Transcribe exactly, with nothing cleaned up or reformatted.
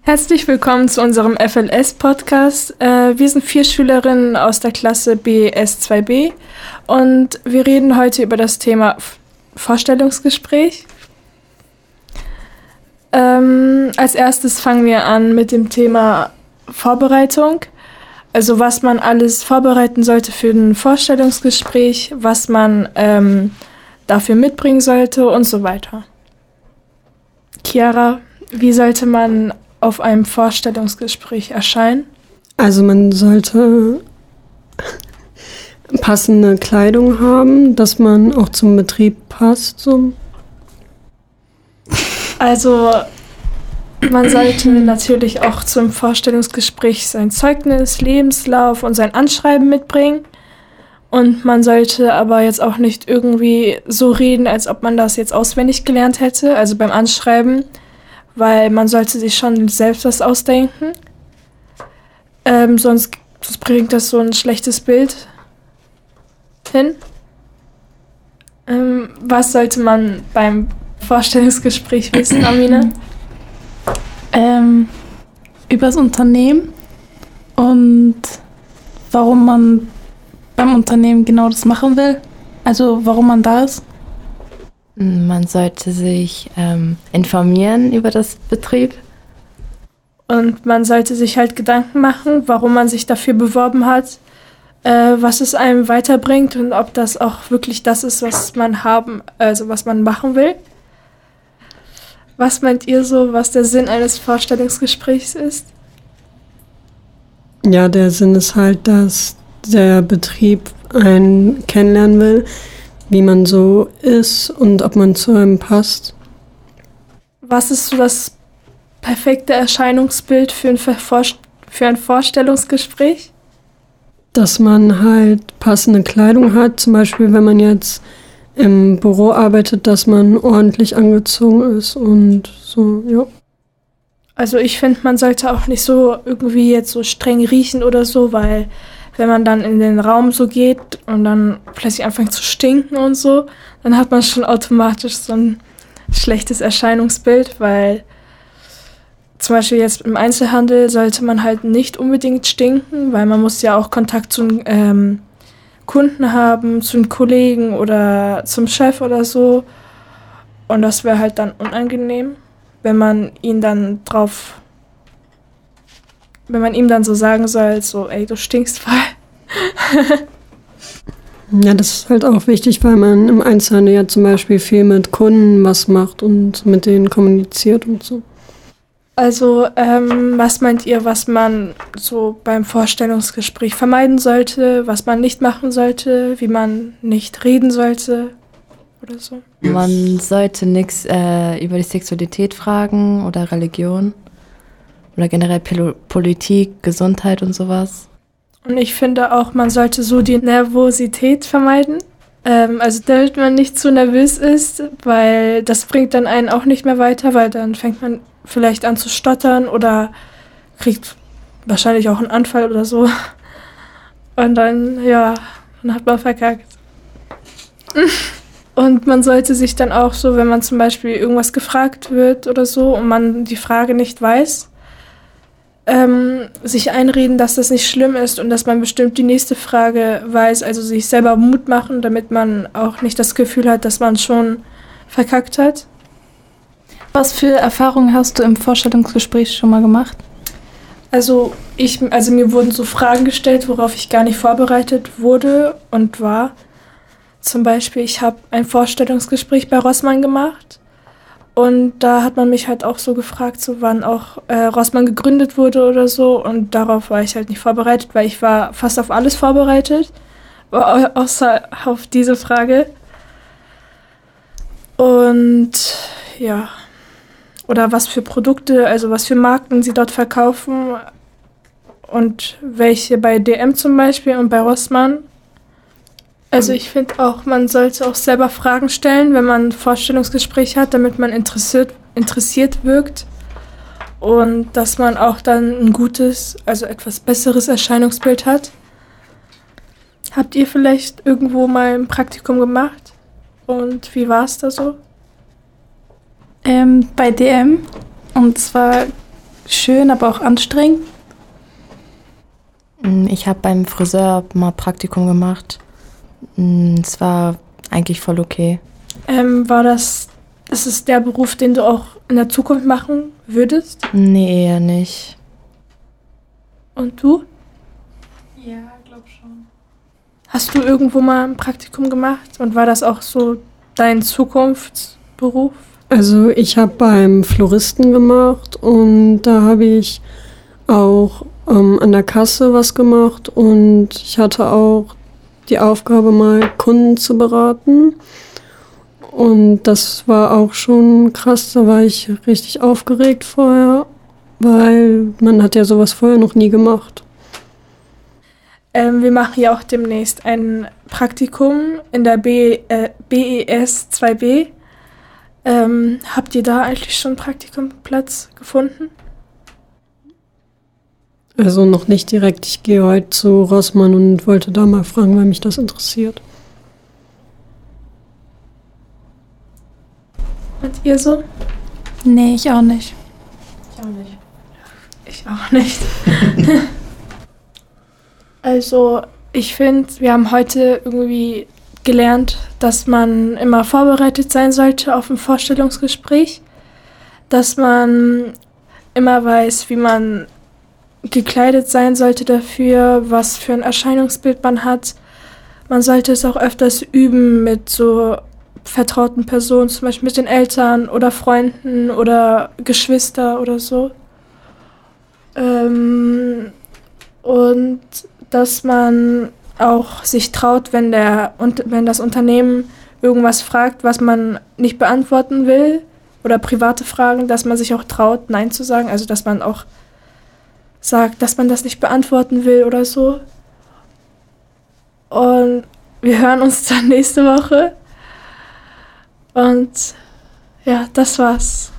Herzlich willkommen zu unserem F L S-Podcast. Äh, wir sind vier Schülerinnen aus der Klasse B S zwei B und wir reden heute über das Thema F- Vorstellungsgespräch. Ähm, als erstes fangen wir an mit dem Thema Vorbereitung. Also was man alles vorbereiten sollte für ein Vorstellungsgespräch, was man ähm, dafür mitbringen sollte und so weiter. Chiara, wie sollte man auf einem Vorstellungsgespräch erscheinen? Also man sollte passende Kleidung haben, dass man auch zum Betrieb passt. So. Also man sollte natürlich auch zum Vorstellungsgespräch sein Zeugnis, Lebenslauf und sein Anschreiben mitbringen. Und man sollte aber jetzt auch nicht irgendwie so reden, als ob man das jetzt auswendig gelernt hätte, also beim Anschreiben, weil man sollte sich schon selbst was ausdenken. Ähm, sonst, sonst bringt das so ein schlechtes Bild hin. Ähm, was sollte man beim Vorstellungsgespräch wissen, Amina? Ähm, übers Unternehmen und warum man beim Unternehmen genau das machen will. Also warum man da ist. Man sollte sich ähm, informieren über das Betrieb. Und man sollte sich halt Gedanken machen, warum man sich dafür beworben hat, äh, was es einem weiterbringt und ob das auch wirklich das ist, was man haben, also was man machen will. Was meint ihr so, was der Sinn eines Vorstellungsgesprächs ist? Ja, der Sinn ist halt, dass der Betrieb einen kennenlernen will, wie man so ist und ob man zu einem passt. Was ist so das perfekte Erscheinungsbild für ein, Vervor- für ein Vorstellungsgespräch? Dass man halt passende Kleidung hat, zum Beispiel wenn man jetzt im Büro arbeitet, dass man ordentlich angezogen ist und so, ja. Also ich finde, man sollte auch nicht so irgendwie jetzt so streng riechen oder so, weil wenn man dann in den Raum so geht und dann plötzlich anfängt zu stinken und so, dann hat man schon automatisch so ein schlechtes Erscheinungsbild, weil zum Beispiel jetzt im Einzelhandel sollte man halt nicht unbedingt stinken, weil man muss ja auch Kontakt zu ähm, Kunden haben, zu den Kollegen oder zum Chef oder so. Und das wäre halt dann unangenehm, wenn man ihn dann drauf, wenn man ihm dann so sagen soll, so, ey, du stinkst voll. Ja, das ist halt auch wichtig, weil man im Einzelhandel ja zum Beispiel viel mit Kunden was macht und mit denen kommuniziert und so. Also, ähm, was meint ihr, was man so beim Vorstellungsgespräch vermeiden sollte, was man nicht machen sollte, wie man nicht reden sollte oder so? Man sollte nichts äh, über die Sexualität fragen oder Religion oder generell Pol- Politik, Gesundheit und sowas. Und ich finde auch, man sollte so die Nervosität vermeiden. Ähm, also damit man nicht zu nervös ist, weil das bringt dann einen auch nicht mehr weiter, weil dann fängt man vielleicht an zu stottern oder kriegt wahrscheinlich auch einen Anfall oder so. Und dann, ja, dann hat man verkackt. Und man sollte sich dann auch so, wenn man zum Beispiel irgendwas gefragt wird oder so und man die Frage nicht weiß, ähm, sich einreden, dass das nicht schlimm ist und dass man bestimmt die nächste Frage weiß, also sich selber Mut machen, damit man auch nicht das Gefühl hat, dass man schon verkackt hat. Was für Erfahrungen hast du im Vorstellungsgespräch schon mal gemacht? Also ich, also mir wurden so Fragen gestellt, worauf ich gar nicht vorbereitet wurde und war. Zum Beispiel, ich habe ein Vorstellungsgespräch bei Rossmann gemacht und da hat man mich halt auch so gefragt, so wann auch äh, Rossmann gegründet wurde oder so, und darauf war ich halt nicht vorbereitet, weil ich war fast auf alles vorbereitet, außer auf diese Frage. Und ja, oder was für Produkte, also was für Marken sie dort verkaufen und welche bei D M zum Beispiel und bei Rossmann. Also ich finde auch, man sollte auch selber Fragen stellen, wenn man ein Vorstellungsgespräch hat, damit man interessiert, interessiert wirkt und dass man auch dann ein gutes, also etwas besseres Erscheinungsbild hat. Habt ihr vielleicht irgendwo mal ein Praktikum gemacht und wie war es da so? Ähm, bei D M. Und zwar schön, aber auch anstrengend? Mm, Ich habe beim Friseur mal Praktikum gemacht. Mm, Es war eigentlich voll okay. Ähm, war das, ist es der Beruf, den du auch in der Zukunft machen würdest? Nee, eher nicht. Und du? Ja, glaub schon. Hast du irgendwo mal ein Praktikum gemacht? Und war das auch so dein Zukunftsberuf? Also ich habe beim Floristen gemacht und da habe ich auch ähm, an der Kasse was gemacht und ich hatte auch die Aufgabe, mal Kunden zu beraten. Und das war auch schon krass, da war ich richtig aufgeregt vorher, weil man hat ja sowas vorher noch nie gemacht. Ähm, wir machen ja auch demnächst ein Praktikum in der B, äh, B E S zwei B. Ähm, habt ihr da eigentlich schon einen Praktikumsplatz gefunden? Also noch nicht direkt, ich gehe heute zu Rossmann und wollte da mal fragen, weil mich das interessiert. Und ihr so? Nee, ich auch nicht. Ich auch nicht. Ich auch nicht. Also, ich finde, wir haben heute irgendwie gelernt, dass man immer vorbereitet sein sollte auf ein Vorstellungsgespräch, dass man immer weiß, wie man gekleidet sein sollte dafür, was für ein Erscheinungsbild man hat. Man sollte es auch öfters üben mit so vertrauten Personen, zum Beispiel mit den Eltern oder Freunden oder Geschwister oder so. Ähm, und dass man auch sich traut, wenn der und wenn das Unternehmen irgendwas fragt, was man nicht beantworten will oder private Fragen, dass man sich auch traut, Nein zu sagen. Also dass man auch sagt, dass man das nicht beantworten will oder so. Und wir hören uns dann nächste Woche. Und ja, das war's.